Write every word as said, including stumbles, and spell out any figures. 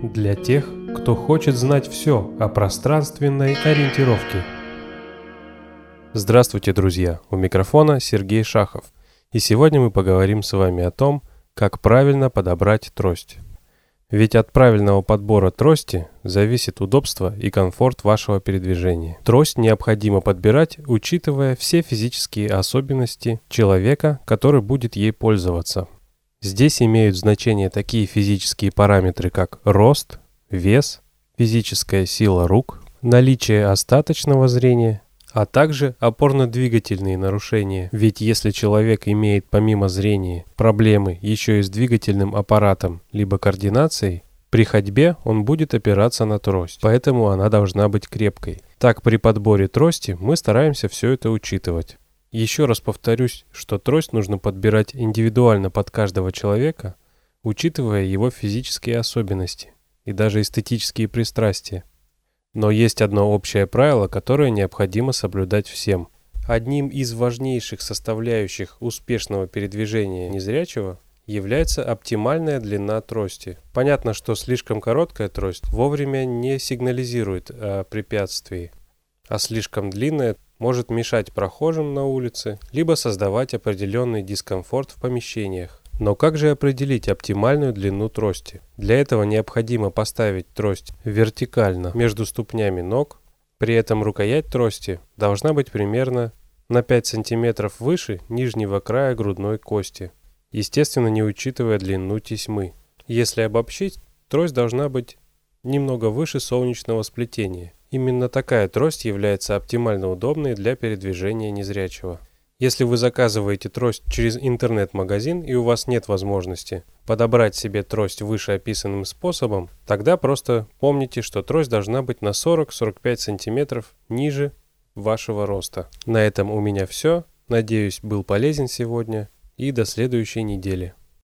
для тех, кто хочет знать все о пространственной ориентировке. Здравствуйте, друзья! У микрофона Сергей Шахов. И сегодня мы поговорим с вами о том, как правильно подобрать трость. Ведь от правильного подбора трости зависит удобство и комфорт вашего передвижения. Трость необходимо подбирать, учитывая все физические особенности человека, который будет ей пользоваться. Здесь имеют значение такие физические параметры, как рост, вес, физическая сила рук, наличие остаточного зрения, а также опорно-двигательные нарушения. Ведь если человек имеет помимо зрения проблемы еще и с двигательным аппаратом либо координацией, при ходьбе он будет опираться на трость, поэтому она должна быть крепкой. Так при подборе трости мы стараемся все это учитывать. Еще раз повторюсь, что трость нужно подбирать индивидуально под каждого человека, учитывая его физические особенности и даже эстетические пристрастия. Но есть одно общее правило, которое необходимо соблюдать всем. Одним из важнейших составляющих успешного передвижения незрячего является оптимальная длина трости. Понятно, что слишком короткая трость вовремя не сигнализирует о препятствии, а слишком длинная может мешать прохожим на улице, либо создавать определенный дискомфорт в помещениях. Но как же определить оптимальную длину трости? Для этого необходимо поставить трость вертикально между ступнями ног, при этом рукоять трости должна быть примерно на пять сантиметров выше нижнего края грудной кости, естественно, не учитывая длину тесьмы. Если обобщить, трость должна быть немного выше солнечного сплетения. Именно такая трость является оптимально удобной для передвижения незрячего. Если вы заказываете трость через интернет-магазин и у вас нет возможности подобрать себе трость вышеописанным способом, тогда просто помните, что трость должна быть на сорок-сорок пять сантиметров ниже вашего роста. На этом у меня все. Надеюсь, был полезен сегодня и до следующей недели.